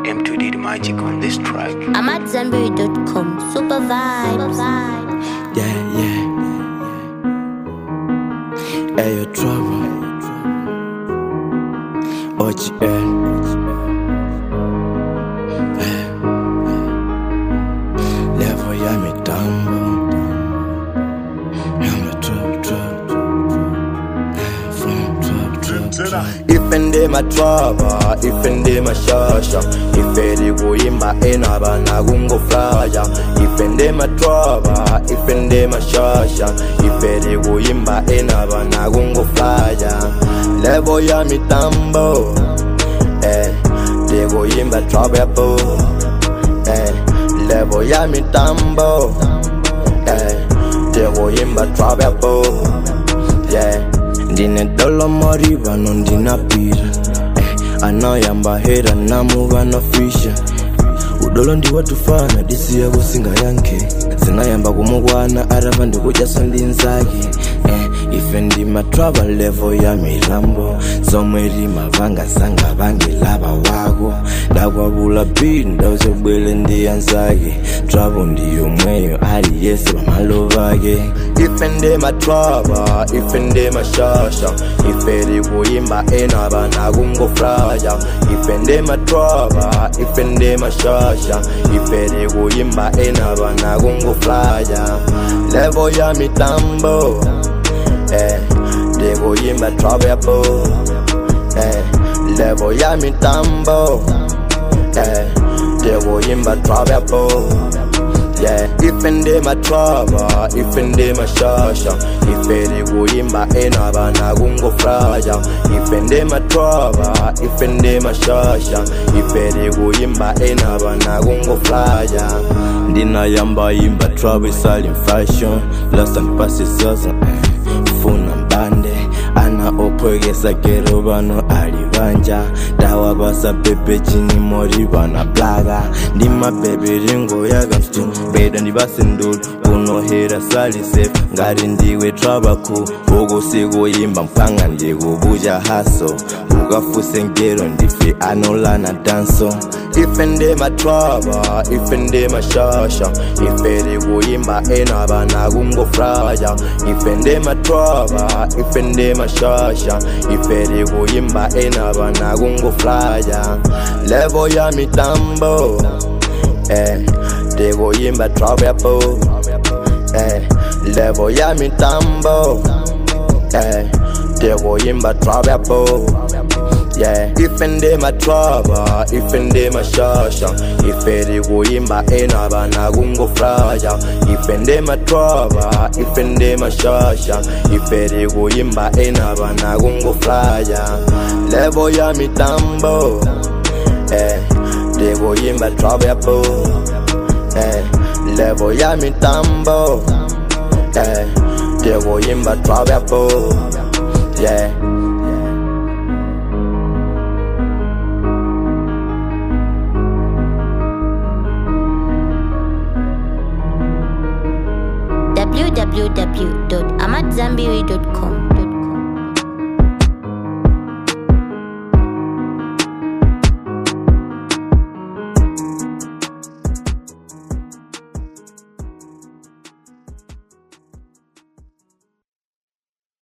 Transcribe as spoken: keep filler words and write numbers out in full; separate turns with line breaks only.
M two D the magic on this track.
I'm at Zanberry dot com. Super vibes.
Yeah, yeah. Hey, your trouble. O G L. Level ya mitambo. I'm a trap, trap. From trap, trap, trap. Ifende my trouble, ifende my shasha. Ifende kuimba enaba na kungo flyer. Ifende my trouble, ifende my shasha. Ifende kuimba enaba na kungo flyer. Level ya mitambo. Eh, de kuimba trouble. Eh, level ya mitambo. Eh, de kuimba trouble. Yeah. Ndine dolo moriba no ndina pira eh, anayamba hera namuva no fisha udolo ndi watufana disi ya kusinga yanke zinayamba kumugwana arava ndikuja sondinzake eh, ife ndi matrava level ya milambo zomweri mavanga sanga vange lava wako ndakwabula pini ndausobwele ndi yanzake travo ndiyo mweyo ali yese pamalovake ife ndi matrava ife ndi mashasha ife ndi kuimba enaba nakungofraya ife ndi matrava ife ndi mashasha ife ndi kuimba enaba nakungofraya level ya mitambo eh, de kuimba trouble eh, level ya mitambo eh, de kuimba trouble yeah, ifende my trouble, ifende my shasha, ifende kuimba enaba na kungo fraya, ifende my trouble, ifende my shasha, ifende kuimba enaba na kungo fraya. Ndina yamba imba trouble silent fashion, last and pass it sasa, funa mbande, ana opogesa kero bano alibanja, dawa basa bebe chini mori bana blaga, ndima bebe ringo yaga mstu, beda ndibase ndul, uno hera sali safe, ngari ndiwe trabaku, bogo sego imba mpanga ndigo buja haso, buga fuse ngero ndifi anola na danso. Ifende my trouble, ifende my shasha, ifende kuimba enaba na kungo fraya, ifende my trouble, ifende my shasha, ifende kuimba enaba na kungo fraya, level ya mitambo, eh, de kuimba trouble, eh, level ya mitambo, eh, de kuimba trouble. Yeah, ifende my trouble, ifende my shasha, ifende kuimba enaba na kungo fraya, ifende my trouble, ifende my shasha, ifende kuimba enaba na kungo fraya, level ya mitambo, eh, de kuimba trouble, eh, level ya mitambo, eh, de kuimba trouble, yeah.